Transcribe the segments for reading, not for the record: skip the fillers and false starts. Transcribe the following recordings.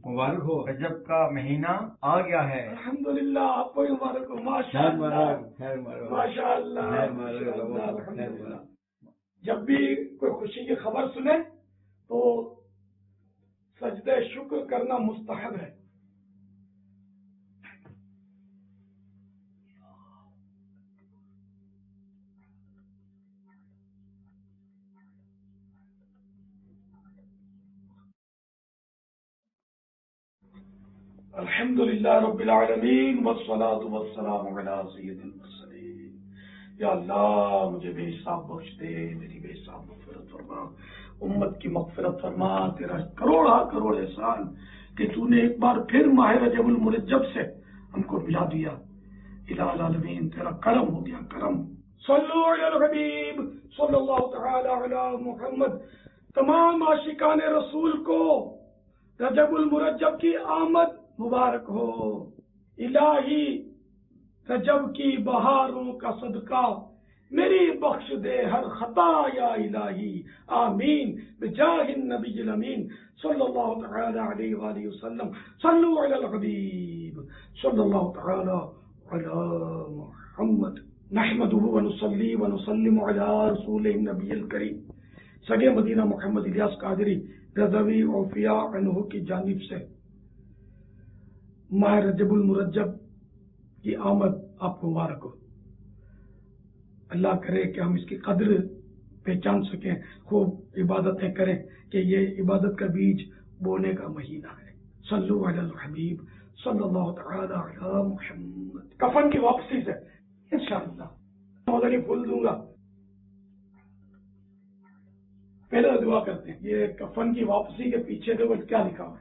مبارک ہو، رجب کا مہینہ آ گیا ہے۔ الحمدللہ، آپ کو مبارک ہو، ماشاء اللہ ماشاء اللہ۔ الحمدللہ، جب بھی کوئی خوشی کی خبر سنے تو سجدہ شکر کرنا مستحب ہے۔ الحمدللہ رب العالمین والصلاة والسلام علی سید المرسلین۔ یا اللہ مجھے بے حساب بخش دے، میری بے حساب مغفرت فرما، امت کی مغفرت فرما۔ تیرا کروڑ احسان کہ تو نے ایک بار پھر ماہ رجب المرجب سے ہم کو ملا دیا۔ الہ العالمین تیرا کرم ہو گیا، کرم۔ صلو علی الحبیب صلی اللہ تعالی علی محمد۔ تمام عاشقان رسول کو رجب المرجب کی آمد مبارک ہو۔ الہی رجب کی بہاروں کا صدقہ میری بخش دے ہر خطا یا الہی، آمین بجاہ النبی الامین صلی اللہ تعالی علیہ وآلہ وسلم۔ صلو علی الحبیب صلی اللہ تعالی علی محمد۔ نحمدہ ونصلی ونسلم علی رسول النبی الکریم۔ سگے مدینہ محمد الیاس قادری رضوی اوفیاء عنہ کی جانب سے ماہ رجب المرجب کی آمد آپ کو مبارک ہو۔ اللہ کرے کہ ہم اس کی قدر پہچان سکیں، خوب عبادتیں کریں کہ یہ عبادت کا بیج بونے کا مہینہ ہے۔ صلو علی الحبیب صلی اللہ تعالی علی محمد۔ کفن کی واپسی سے انشاءاللہ مدنی پھول دوں گا۔ پہلے دعا کرتے ہیں، یہ کفن کی واپسی کے پیچھے دیکھو کیا لکھا ہوا ہے۔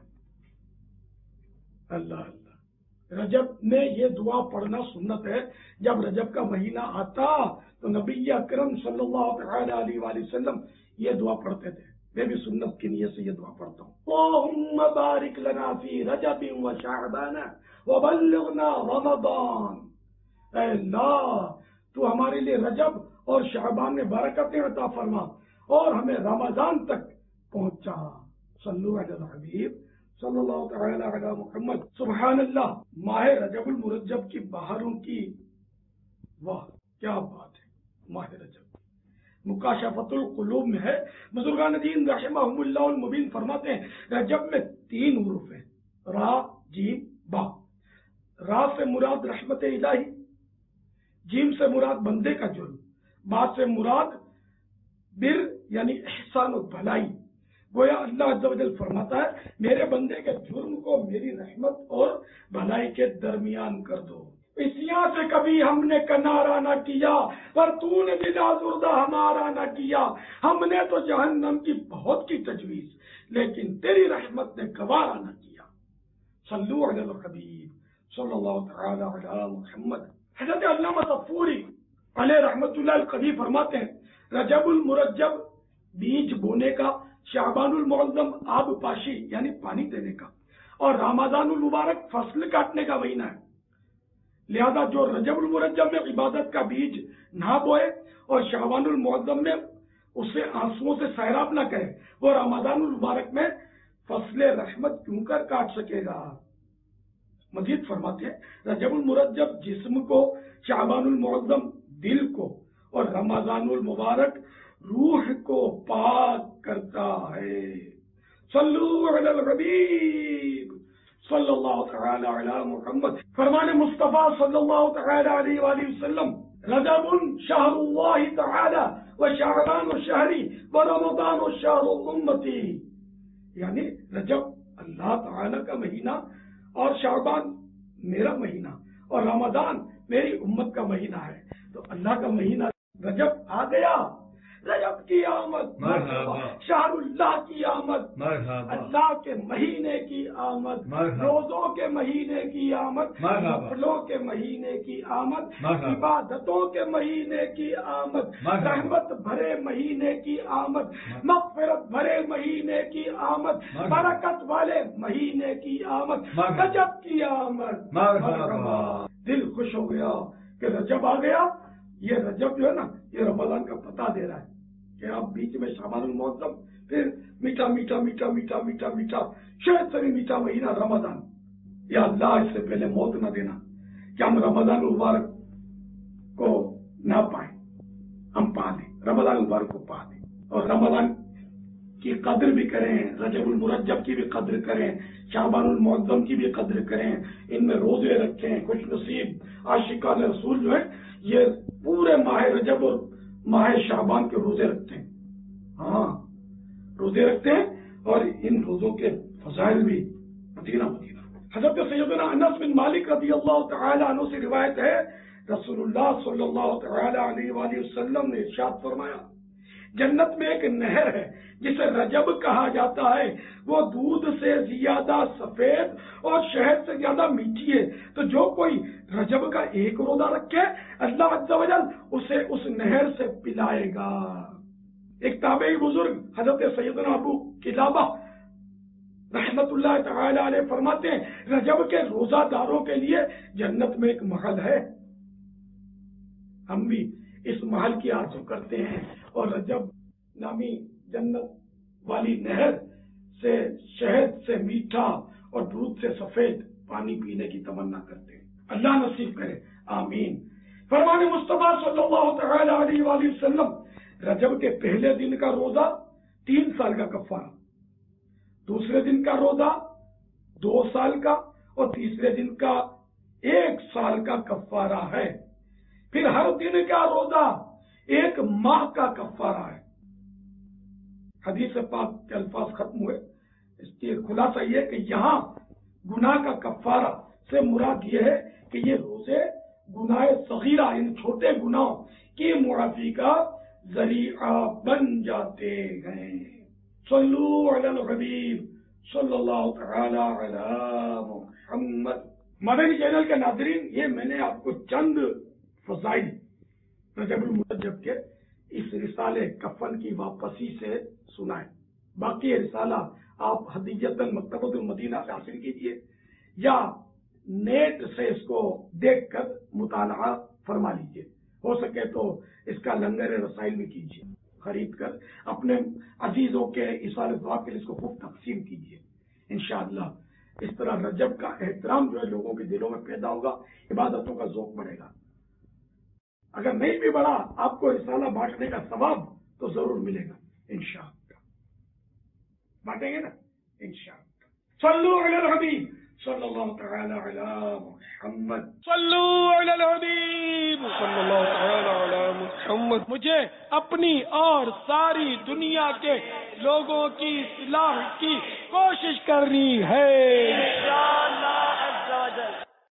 اللہ اللہ، رجب میں یہ دعا پڑھنا سنت ہے۔ جب رجب کا مہینہ آتا تو نبی اکرم صلی اللہ تعالی علیہ وآلہ وسلم یہ دعا پڑھتے تھے۔ میں بھی سنت کی نیت سے یہ دعا پڑھتا ہوں۔ اللہم بارک لنا فی رجب و شعبان وبلغنا رمضان۔ اے اللہ تو ہمارے لیے رجب اور شعبان میں برکتیں عطا فرما اور ہمیں رمضان تک پہنچا۔ صلو علی الحبیب صلی اللہ تعالی علی محمد۔ سبحان اللہ، ماہ رجب المرجب کی بہاروں کی واہ کیا بات ہے۔ ماہ رجب مکاشفۃ القلوب میں ہے، بزرگان دین رحمہم اللہ المبین فرماتے ہیں رجب میں 3 حروف ہیں، را جیم با۔ را سے مراد رحمت الہی، جیم سے مراد بندے کا جرم، با سے مراد بر یعنی احسان و بھلائی۔ گویا اللہ عز و جل فرماتا ہے میرے بندے کے جرم کو میری رحمت اور بھلائی کے درمیان کر دو۔ اسیاں سے کبھی ہم نے کنارہ نہ کیا، پر تو نے بلا زردہ ہمارا نہ کیا۔ ہم نے تو جہنم کی بہت کی تجویز، لیکن تیری رحمت نے گوارا نہ کیا۔ صلو علی الحبیب صلی اللہ تعالی علی محمد۔ حضرت علامہ صفوری علیہ رحمت اللہ القدیر فرماتے ہیں رجب المرجب بیج بونے کا، شعبان المعظم آب پاشی یعنی پانی دینے کا، اور رمضان المبارک فصل کاٹنے کا مہینہ ہے۔ لہذا جو رجب المرجب میں عبادت کا بیج نہ بوئے اور شعبان المعظم میں اسے آنسوؤں سے سیراب نہ کرے، وہ رمضان المبارک میں فصل رحمت کیوں کر کاٹ سکے گا۔ مزید فرماتے ہیں رجب المرجب جسم کو، شعبان المعظم دل کو، اور رمضان المبارک روح کو پاک کرتا ہے۔ صلو علی الحبیب صلی اللہ تعالی علی محمد۔ فرمان مصطفیٰ صلی اللہ تعالی علیہ وآلہ وسلم رجب شہر اللہ تعالی و شعبان شہری و رمضان شہر امتی، یعنی رجب اللہ تعالی کا مہینہ اور شعبان میرا مہینہ اور رمضان میری امت کا مہینہ ہے۔ تو اللہ کا مہینہ رجب آ گیا، رجب کی آمد، شہر اللہ کی آمد، اللہ کے مہینے کی آمد، روزوں کے مہینے کی آمد، نفلوں کے مہینے کی آمد، عبادتوں کے مہینے کی آمد، رحمت بھرے مہینے کی آمد، مغفرت بھرے مہینے کی آمد، برکت والے مہینے کی آمد، رجب کی آمد۔ دل خوش ہو گیا کہ رجب آ گیا۔ یہ رجب جو ہے نا، یہ رمضان کا پتہ دے رہا ہے کہ اب بیچ میں شعبان المعظم، پھر میٹھا میٹھا میٹھا میٹھا میٹھا میٹھا شاید سے بھی میٹھا مہینہ رمضان. یا اللہ اس سے پہلے موت نہ دینا کہ ہم رمضان المبارک کو نہ پائیں، ہم پا لیں، رمضان المبارک کو پا لیں، اور رمضان کی قدر بھی کریں، رجب المرجب کی بھی قدر کریں، شعبان المعظم کی بھی قدر کریں، ان میں روزے رکھیں. خوش نصیب عاشقان رسول جو ہے یہ پورے ماہ رجب اور ماہ شعبان کے روزے رکھتے ہیں. ہاں روزے رکھتے ہیں، اور ان روزوں کے فضائل بھی مدینہ. حضرت سیدنا انس بن مالک رضی اللہ تعالی عنہ سے روایت ہے، رسول اللہ صلی اللہ تعالی علیہ وآلہ وسلم نے ارشاد فرمایا، جنت میں ایک نہر ہے جسے رجب کہا جاتا ہے، وہ دودھ سے زیادہ سفید اور شہد سے زیادہ میٹھی ہے. تو جو کوئی رجب کا ایک روزہ رکھے اللہ عز و جل اسے اس نہر سے پلائے گا. ایک تابعی بزرگ حضرت سیدنا ابو قلابہ رحمت اللہ تعالی علیہ فرماتے ہیں، رجب کے روزہ داروں کے لیے جنت میں ایک محل ہے. ہم بھی اس محل کی آرزو کرتے ہیں اور رجب نامی جنت والی نہر سے شہد سے میٹھا اور دودھ سے سفید پانی پینے کی تمنا کرتے ہیں. اللہ نصیب کرے، آمین. فرمان مصطفیٰ صلی اللہ تعالی علیہ وآلہ وسلم، رجب کے پہلے دن کا روزہ 3 سال کا کفارہ، دوسرے دن کا روزہ 2 سال کا، اور تیسرے دن کا 1 سال کا کفارہ ہے. پھر ہر دن کا روزہ 1 ماہ کا کفارہ ہے. حدیث پاک کے الفاظ ختم ہوئے. اس کی خلاصہ یہ کہ یہاں گناہ کا کفارہ سے مراد یہ ہے کہ یہ روزے گناہ صغیرہ ان چھوٹے گناہوں کی معافی کا ذریعہ بن جاتے ہیں. صلو علی الحبیب صلی اللہ تعالی علی محمد. مدنی چینل کے ناظرین، یہ میں نے آپ کو چند فضائل رجب المرجب کے اس رسالے کفن کی واپسی سے سنائے. باقی یہ رسالہ آپ ہدیۃً مکتبۃ المدینہ سے حاصل کیجیے یا نیٹ سے اس کو دیکھ کر مطالعہ فرما لیجیے. ہو سکے تو اس کا لنگر رسائل بھی کیجیے، خرید کر اپنے عزیزوں کے ایصال ثواب کے لیے اس کو خوب تقسیم کیجیے. انشاءاللہ اس طرح رجب کا احترام جو ہے لوگوں کے دلوں میں پیدا ہوگا، عبادتوں کا ذوق بڑھے گا. اگر نہیں بھی بڑھا آپ کو رسالہ بانٹنے کا ثواب تو ضرور ملے گا انشاءاللہ. بانٹیں گے نا انشاءاللہ. صلو علی الحبیب صلی اللہ تعالی علی محمد. صلو علی الحبیب صلی اللہ تعالی علی محمد. مجھے اپنی اور ساری دنیا کے لوگوں کی اصلاح کی کوشش کرنی ہے.